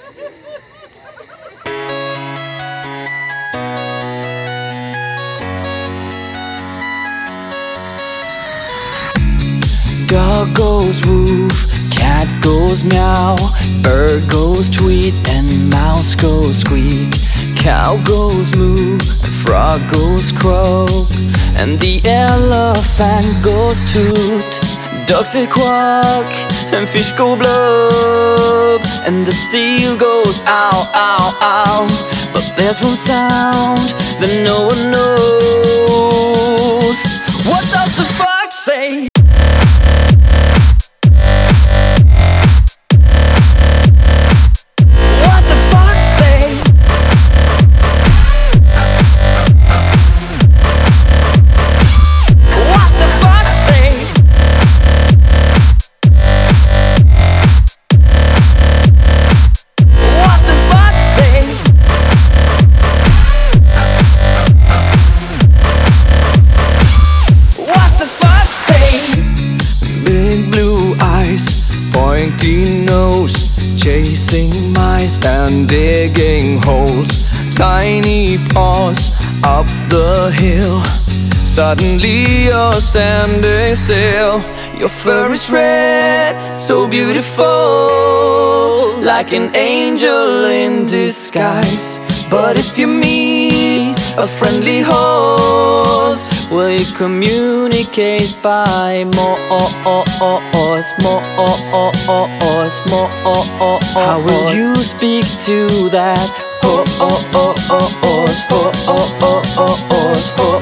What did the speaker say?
Dog goes woof, cat goes meow, bird goes tweet, and mouse goes squeak. Cow goes moo, frog goes croak, and the elephant goes toot. Ducks say quack, and fish go blub, and the seal goes ow, ow, ow. But there's one sound that no one knows. What does the fox say? Pointy nose, chasing mice and digging holes. Tiny paws up the hill. Suddenly you're standing still. Your fur is red, so beautiful, like an angel in disguise. But if you meet a friendly horse, will you communicate by more? How will you speak to that horse?